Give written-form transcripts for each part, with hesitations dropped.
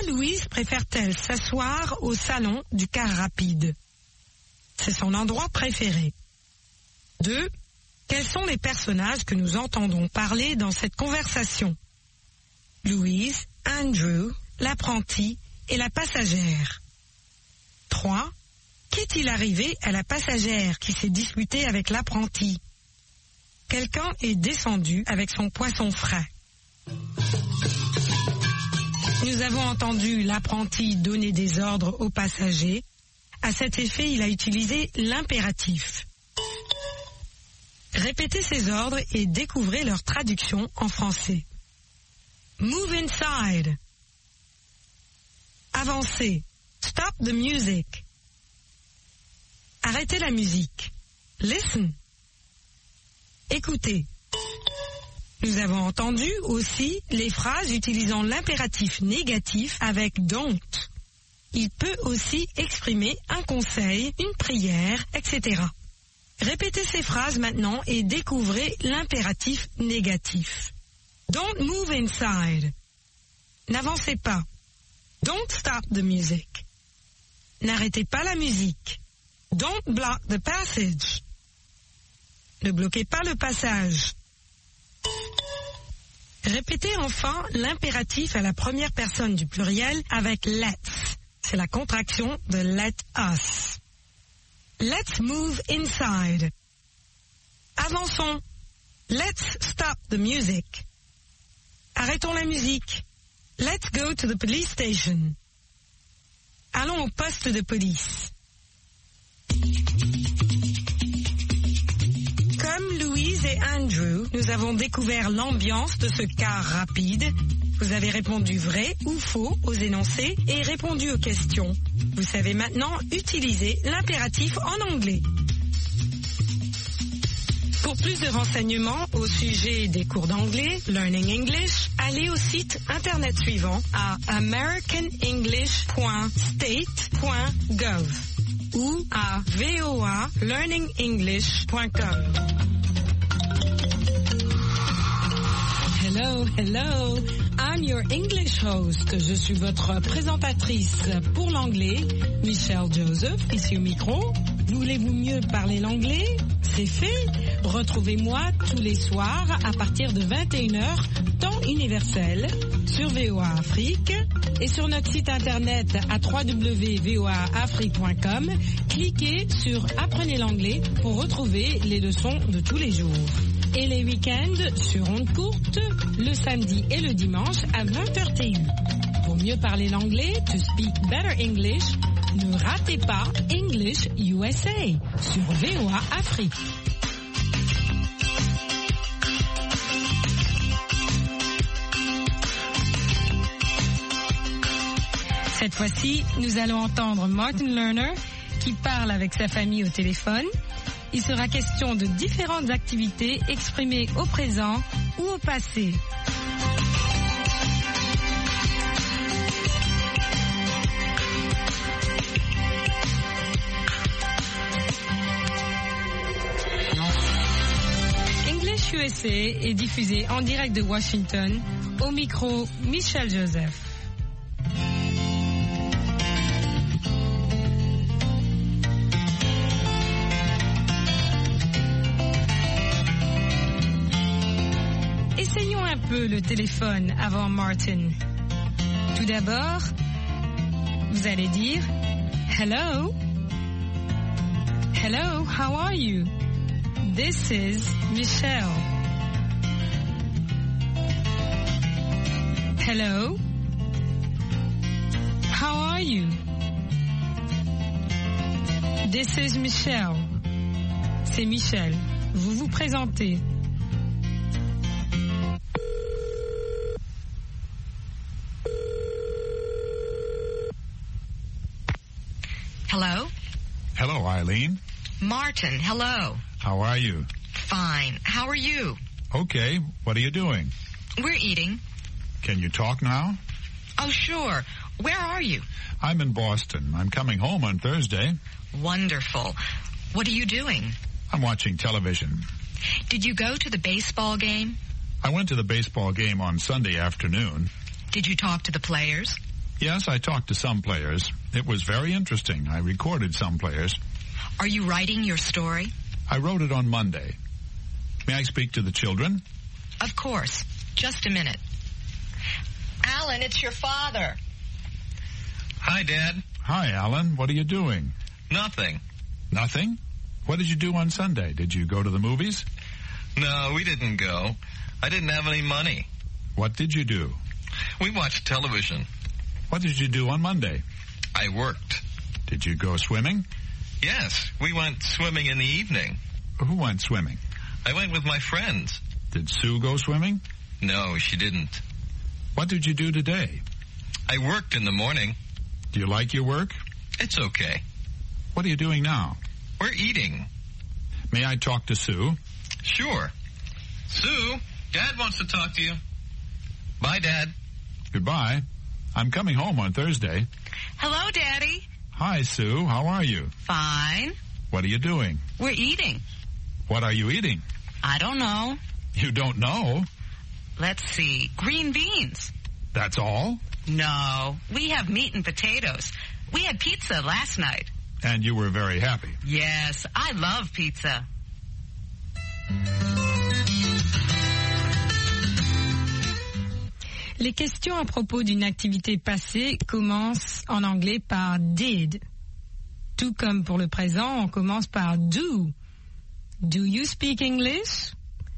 Louise préfère-t-elle s'asseoir au salon du car rapide? C'est son endroit préféré. 2. Quels sont les personnages que nous entendons parler dans cette conversation? Louise, Andrew, l'apprenti et la passagère. 3. Qu'est-il arrivé à la passagère qui s'est disputée avec l'apprenti? Quelqu'un est descendu avec son poisson frais. Nous avons entendu l'apprenti donner des ordres aux passagers. À cet effet, il a utilisé l'impératif. Répétez ces ordres et découvrez leur traduction en français. Move inside. Avancez. Stop the music. Arrêtez la musique. Listen. Écoutez. Nous avons entendu aussi les phrases utilisant l'impératif négatif avec don't. Il peut aussi exprimer un conseil, une prière, etc. Répétez ces phrases maintenant et découvrez l'impératif négatif. Don't move inside. N'avancez pas. Don't stop the music. N'arrêtez pas la musique. Don't block the passage. Ne bloquez pas le passage. Répétez enfin l'impératif à la première personne du pluriel avec let's. C'est la contraction de let us. Let's move inside. Avançons. Let's stop the music. Arrêtons la musique. Let's go to the police station. Allons au poste de police. Comme Louise et Andrew, nous avons découvert l'ambiance de ce car rapide. Vous avez répondu vrai ou faux aux énoncés et répondu aux questions. Vous savez maintenant utiliser l'impératif en anglais. Pour plus de renseignements au sujet des cours d'anglais, Learning English, allez au site internet suivant à americanenglish.state.gov ou à voalearningenglish.com. Hello, hello, I'm your English host. Je suis votre présentatrice pour l'anglais, Michelle Joseph, ici au micro. Voulez-vous mieux parler l'anglais? C'est fait. Retrouvez-moi tous les soirs à partir de 21h, temps universel, sur VOA Afrique et sur notre site internet à www.voaafrique.com. Cliquez sur Apprenez l'anglais pour retrouver les leçons de tous les jours. Et les week-ends sur ondes courtes, le samedi et le dimanche à 20h TU. Pour mieux parler l'anglais, to speak better English, ne ratez pas English USA sur VOA Afrique. Cette fois-ci, nous allons entendre Martin Lerner qui parle avec sa famille au téléphone. Il sera question de différentes activités exprimées au présent ou au passé. English USA est diffusé en direct de Washington. Au micro, Michelle Joseph. Essayons un peu le téléphone avant Martin. Tout d'abord, vous allez dire Hello. Hello, how are you? This is Michelle. Hello. How are you? This is Michelle. C'est Michel. Vous vous présentez. Hello? Hello, Eileen. Martin, hello. How are you? Fine. How are you? Okay. What are you doing? We're eating. Can you talk now? Oh, sure. Where are you? I'm in Boston. I'm coming home on Thursday. Wonderful. What are you doing? I'm watching television. Did you go to the baseball game? I went to the baseball game on Sunday afternoon. Did you talk to the players? Yes, I talked to some players. It was very interesting. I recorded some players. Are you writing your story? I wrote it on Monday. May I speak to the children? Of course. Just a minute. Alan, it's your father. Hi, Dad. Hi, Alan. What are you doing? Nothing. Nothing? What did you do on Sunday? Did you go to the movies? No, we didn't go. I didn't have any money. What did you do? We watched television. What did you do on Monday? I worked. Did you go swimming? Yes, we went swimming in the evening. Who went swimming? I went with my friends. Did Sue go swimming? No, she didn't. What did you do today? I worked in the morning. Do you like your work? It's okay. What are you doing now? We're eating. May I talk to Sue? Sure. Sue, Dad wants to talk to you. Bye, Dad. Goodbye. I'm coming home on Thursday. Hello, Daddy. Hi, Sue. How are you? Fine. What are you doing? We're eating. What are you eating? I don't know. You don't know? Let's see. Green beans. That's all? No. We have meat and potatoes. We had pizza last night. And you were very happy. Yes, I love pizza. Les questions à propos d'une activité passée commencent en anglais par did. Tout comme pour le présent, on commence par do. Do you speak English?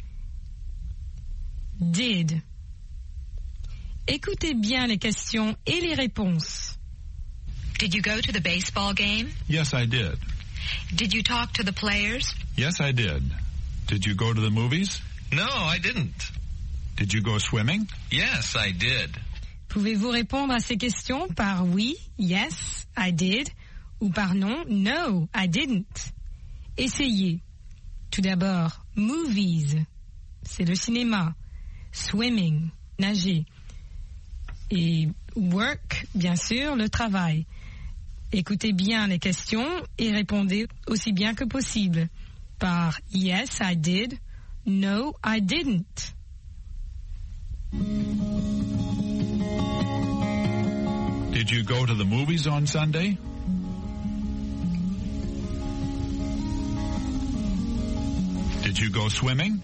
Did. Écoutez bien les questions et les réponses. Did you go to the baseball game? Yes, I did. Did you talk to the players? Yes, I did. Did you go to the movies? No, I didn't. Did you go swimming? Yes, I did. Pouvez-vous répondre à ces questions par oui, yes, I did, ou par non, no, I didn't? Essayez. Tout d'abord, movies, c'est le cinéma. Swimming, nager. Et work, bien sûr, le travail. Écoutez bien les questions et répondez aussi bien que possible par yes, I did, no, I didn't. Did you go to the movies on Sunday? Did you go swimming?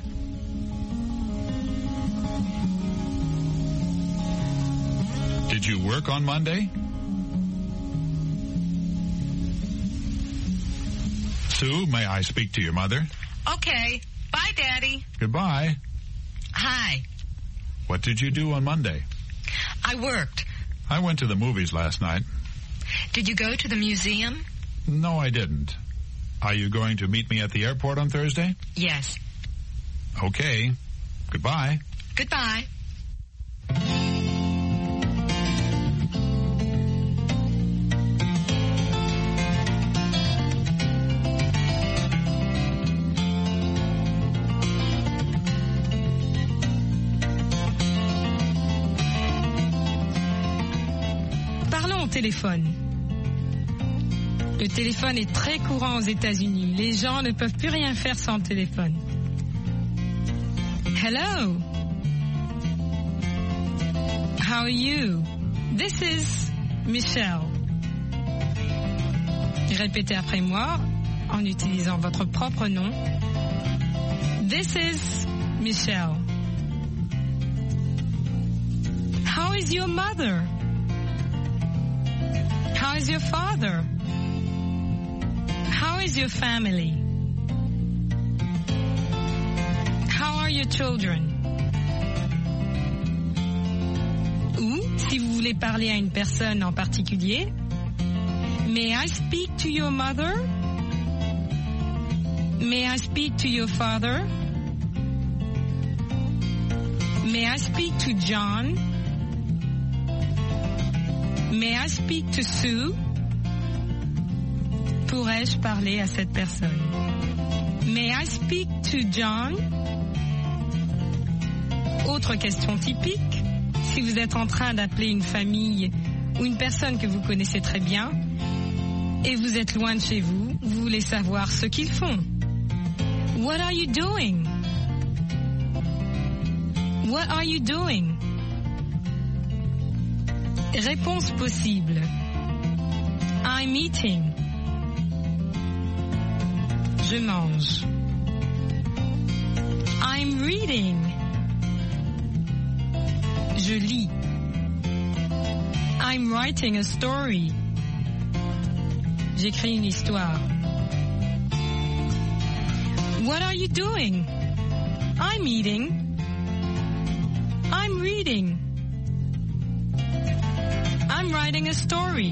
Did you work on Monday? Sue, may I speak to your mother? Okay. Bye, Daddy. Goodbye. Hi. What did you do on Monday? I worked. I went to the movies last night. Did you go to the museum? No, I didn't. Are you going to meet me at the airport on Thursday? Yes. Okay. Goodbye. Goodbye. Téléphone. Le téléphone est très courant aux États-Unis. Les gens ne peuvent plus rien faire sans téléphone. Hello. How are you? This is Michelle. Répétez après moi en utilisant votre propre nom. This is Michelle. How is your mother? How is your father? How is your family? How are your children? Ou, si vous voulez parler à une personne en particulier, may I speak to your mother? May I speak to your father? May I speak to John? May I speak to Sue? Pourrais-je parler à cette personne? May I speak to John? Autre question typique, si vous êtes en train d'appeler une famille ou une personne que vous connaissez très bien et vous êtes loin de chez vous, vous voulez savoir ce qu'ils font. What are you doing? What are you doing? Réponse possible. I'm eating. Je mange. I'm reading. Je lis. I'm writing a story. J'écris une histoire. What are you doing? I'm eating. I'm reading. I'm writing a story.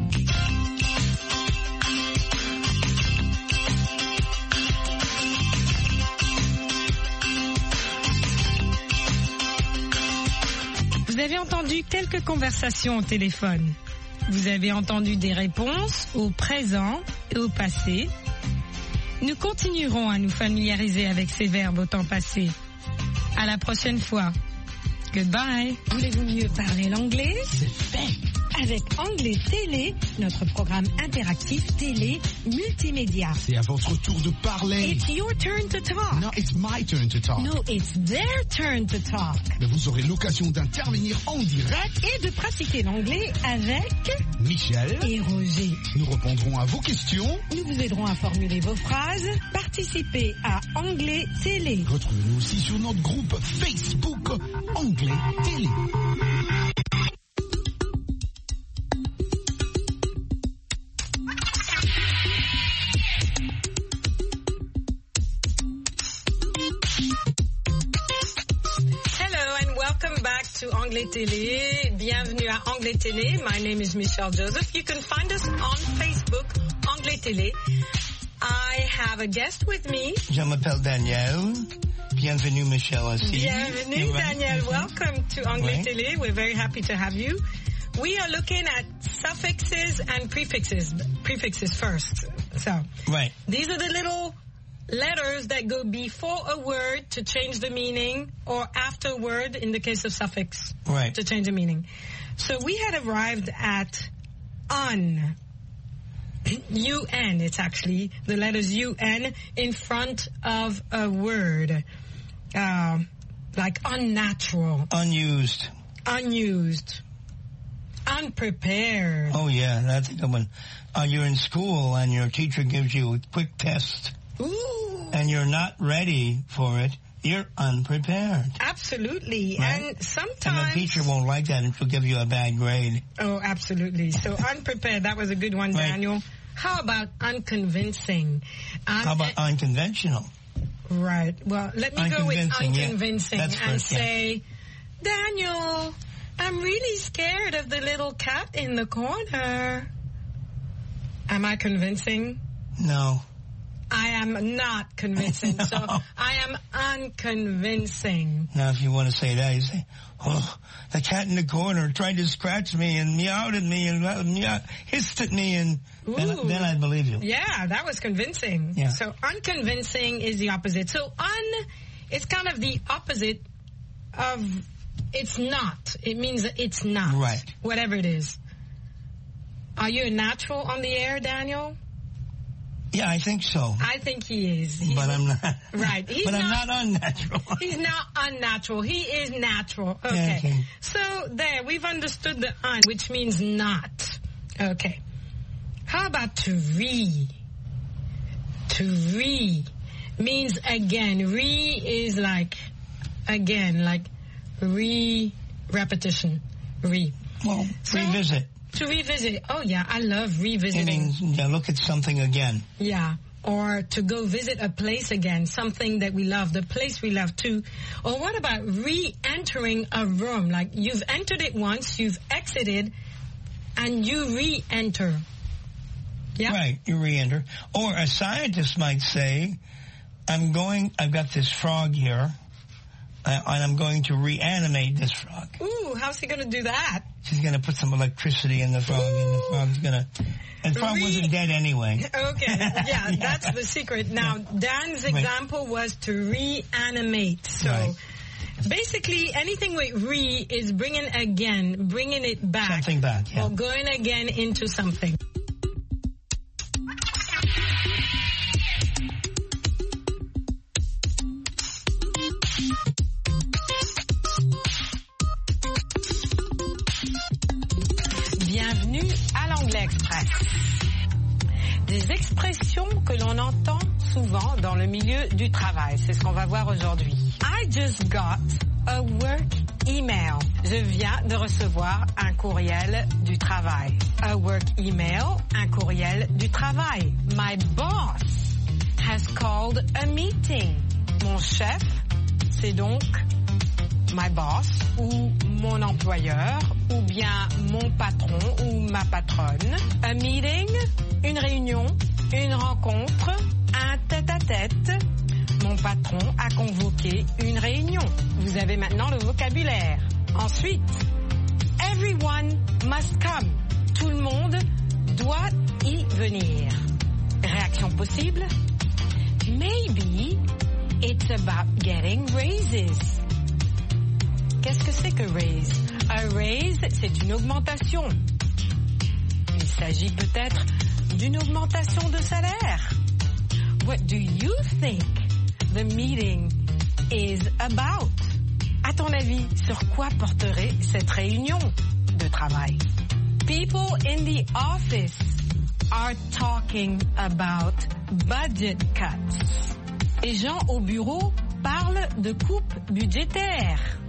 Vous avez entendu quelques conversations au téléphone. Vous avez entendu des réponses au présent et au passé. Nous continuerons à nous familiariser avec ces verbes au temps passé. À la prochaine fois. Goodbye. Voulez-vous mieux parler l'anglais? C'est fait. Avec Anglais Télé, notre programme interactif télé multimédia. C'est à votre tour de parler. It's your turn to talk. No, it's my turn to talk. No, it's their turn to talk. Mais vous aurez l'occasion d'intervenir en direct Et de pratiquer l'anglais avec Michel et Roger. Nous répondrons à vos questions. Nous vous aiderons à formuler vos phrases. Participez à Anglais Télé. Retrouvez-nous aussi sur notre groupe Facebook Anglais Télé. To Anglais Télé. Bienvenue à Anglais Télé. My name is Michelle Joseph. You can find us on Facebook, Anglais Télé. I have a guest with me. Je m'appelle Daniel. Bienvenue, Michelle, aussi. Bienvenue, Daniel. Welcome to Anglais Télé. We're very happy to have you. We are looking at suffixes and prefixes. Prefixes first. So, these are the little letters that go before a word to change the meaning, or after a word in the case of suffix to change the meaning. So we had arrived at un. UN, it's actually the letters UN in front of a word. Like unnatural. Unused. Unused. Unprepared. Oh yeah, that's a good one. You're in school and your teacher gives you a quick test. Ooh. And you're not ready for it, you're unprepared. Absolutely. Right? And sometimes... And the teacher won't like that and she'll give you a bad grade. Oh, absolutely. So unprepared, that was a good one, Daniel. How about unconvincing? How about unconventional? Right. Well, let me go with unconvincing and say, Daniel, I'm really scared of the little cat in the corner. Am I convincing? No. I am not convincing, no. So I am unconvincing. Now, if you want to say that, you say, oh, the cat in the corner tried to scratch me and meowed at me and hissed at me, and then I believe you. Yeah, that was convincing. Yeah. So unconvincing is the opposite. So it's kind of the opposite of it's not. It means that it's not. Right. Whatever it is. Are you a natural on the air, Daniel? Yeah, I think so. I think he is. But I'm not. Right. I'm not unnatural. He's not unnatural. He is natural. Okay. Okay. So there, we've understood the un, which means not. Okay. How about to re? To re means again. Re is like again, like repetition. Re. Well, so, revisit. To revisit. Oh, yeah, I love revisiting. Look at something again. Yeah, or to go visit a place again, something that we love, the place we love too. Or what about re-entering a room? Like you've entered it once, you've exited, and you re-enter. Yeah? Right, you re-enter. Or a scientist might say, I've got this frog here, and I'm going to reanimate this frog. Ooh, how's he going to do that? She's going to put some electricity in the frog, and the frog's going to... And the frog wasn't dead anyway. Okay, yeah, that's the secret. Now, Dan's example was to reanimate. So, basically, anything with re is bringing it back. Something back, yeah. Or going again into something. bienvenue à l'Anglais Express. Des expressions que l'on entend souvent dans le milieu du travail, c'est ce qu'on va voir aujourd'hui. I just got a work email. Je viens de recevoir un courriel du travail. A work email, un courriel du travail. My boss has called a meeting. Mon chef, c'est donc my boss ou mon employeur ou bien mon patron ou ma patronne. A meeting, une réunion, une rencontre, un tête-à-tête. Mon patron a convoqué une réunion. Vous avez maintenant le vocabulaire. Ensuite, everyone must come. Tout le monde doit y venir. Réaction possible? Maybe it's about getting raises. Qu'est-ce que c'est que raise? A raise, c'est une augmentation. Il s'agit peut-être d'une augmentation de salaire. What do you think the meeting is about? À ton avis, sur quoi porterait cette réunion de travail? People in the office are talking about budget cuts. Les gens au bureau parlent de coupes budgétaires.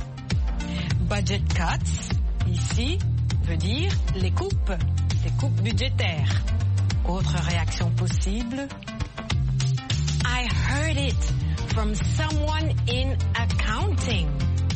Budget cuts, ici, veut dire les coupes budgétaires. Autre réaction possible. I heard it from someone in accounting.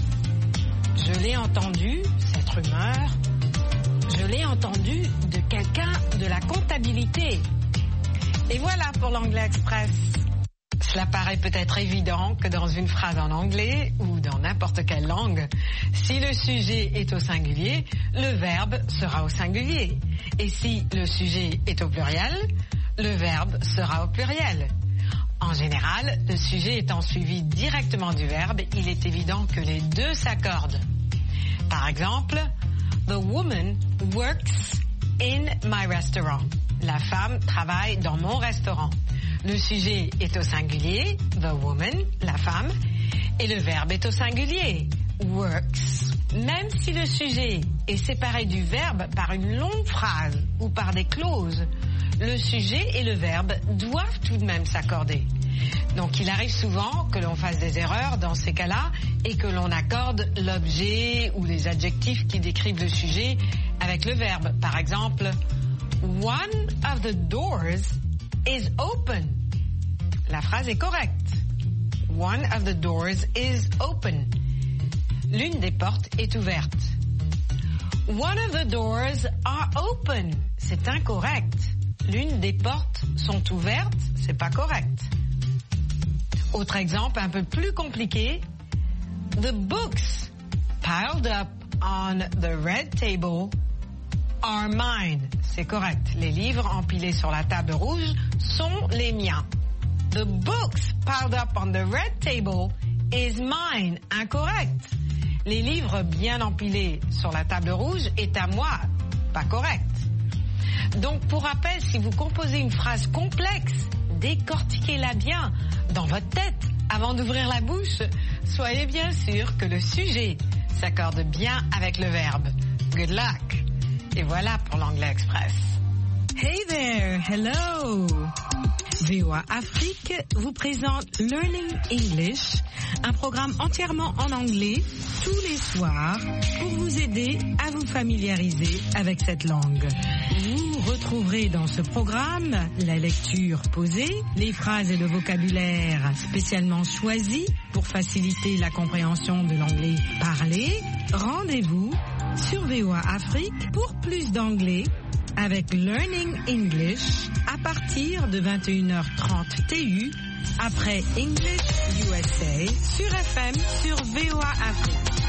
Je l'ai entendu, cette rumeur. Je l'ai entendu de quelqu'un de la comptabilité. Et voilà pour l'Anglais Express. Cela paraît peut-être évident que dans une phrase en anglais ou dans n'importe quelle langue, si le sujet est au singulier, le verbe sera au singulier. Et si le sujet est au pluriel, le verbe sera au pluriel. En général, le sujet étant suivi directement du verbe, il est évident que les deux s'accordent. Par exemple, the woman works in my restaurant. La femme travaille dans mon restaurant. Le sujet est au singulier, the woman, la femme, et le verbe est au singulier, works. Même si le sujet est séparé du verbe par une longue phrase ou par des clauses, le sujet et le verbe doivent tout de même s'accorder. Donc il arrive souvent que l'on fasse des erreurs dans ces cas-là et que l'on accorde l'objet ou les adjectifs qui décrivent le sujet avec le verbe. Par exemple, one of the doors is open. La phrase est correcte. One of the doors is open. L'une des portes est ouverte. One of the doors are open. C'est incorrect. L'une des portes sont ouvertes, c'est pas correct. Autre exemple un peu plus compliqué. The books piled up on the red table are mine. C'est correct. Les livres empilés sur la table rouge sont les miens. The books piled up on the red table is mine. Incorrect. Les livres bien empilés sur la table rouge est à moi. Pas correct. Donc, pour rappel, si vous composez une phrase complexe, décortiquez-la bien dans votre tête avant d'ouvrir la bouche. Soyez bien sûr que le sujet s'accorde bien avec le verbe. Good luck. Et voilà pour l'Anglais Express. Hey there, hello. VOA Afrique vous présente Learning English, un programme entièrement en anglais tous les soirs pour vous aider à vous familiariser avec cette langue. Vous retrouverez dans ce programme la lecture posée, les phrases et le vocabulaire spécialement choisis pour faciliter la compréhension de l'anglais parlé. Rendez-vous sur VOA Afrique pour plus d'anglais avec Learning English à partir de 21h30 TU après English USA sur FM sur VOA Afrique.